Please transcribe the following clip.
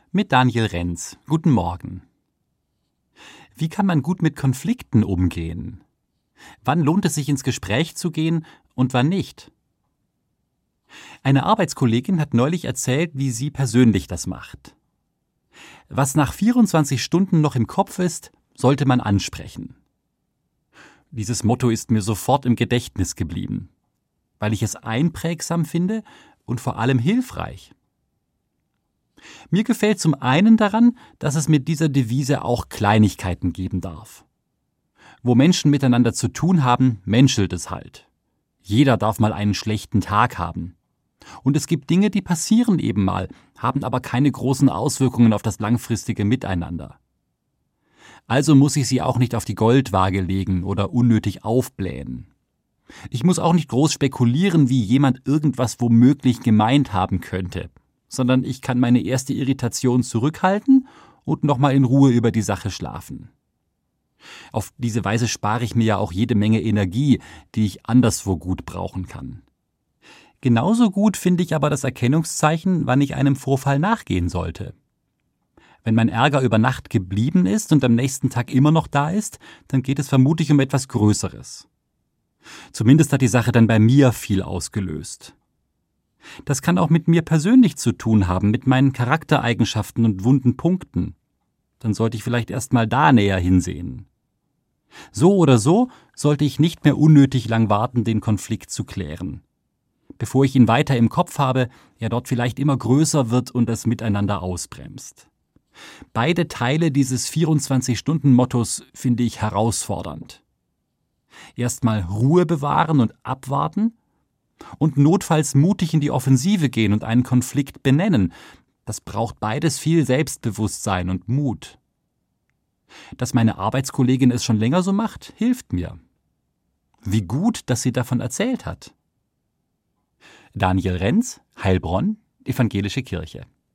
mit Daniel Renz. Guten Morgen. Wie kann man gut mit Konflikten umgehen? Wann lohnt es sich, ins Gespräch zu gehen und wann nicht? Eine Arbeitskollegin hat neulich erzählt, wie sie persönlich das macht. Was nach 24 Stunden noch im Kopf ist, sollte man ansprechen. Dieses Motto ist mir sofort im Gedächtnis geblieben, weil ich es einprägsam finde und vor allem hilfreich. Mir gefällt zum einen daran, dass es mit dieser Devise auch Kleinigkeiten geben darf. Wo Menschen miteinander zu tun haben, menschelt es halt. Jeder darf mal einen schlechten Tag haben. Und es gibt Dinge, die passieren eben mal, haben aber keine großen Auswirkungen auf das langfristige Miteinander. Also muss ich sie auch nicht auf die Goldwaage legen oder unnötig aufblähen. Ich muss auch nicht groß spekulieren, wie jemand irgendwas womöglich gemeint haben könnte, sondern ich kann meine erste Irritation zurückhalten und nochmal in Ruhe über die Sache schlafen. Auf diese Weise spare ich mir ja auch jede Menge Energie, die ich anderswo gut brauchen kann. Genauso gut finde ich aber das Erkennungszeichen, wann ich einem Vorfall nachgehen sollte. Wenn mein Ärger über Nacht geblieben ist und am nächsten Tag immer noch da ist, dann geht es vermutlich um etwas Größeres. Zumindest hat die Sache dann bei mir viel ausgelöst. Das kann auch mit mir persönlich zu tun haben, mit meinen Charaktereigenschaften und wunden Punkten. Dann sollte ich vielleicht erst mal da näher hinsehen. So oder so sollte ich nicht mehr unnötig lang warten, den Konflikt zu klären. Bevor ich ihn weiter im Kopf habe, er dort vielleicht immer größer wird und das Miteinander ausbremst. Beide Teile dieses 24-Stunden-Mottos finde ich herausfordernd. Erstmal Ruhe bewahren und abwarten und notfalls mutig in die Offensive gehen und einen Konflikt benennen. Das braucht beides viel Selbstbewusstsein und Mut. Dass meine Arbeitskollegin es schon länger so macht, hilft mir. Wie gut, dass sie davon erzählt hat. Daniel Renz, Heilbronn, Evangelische Kirche.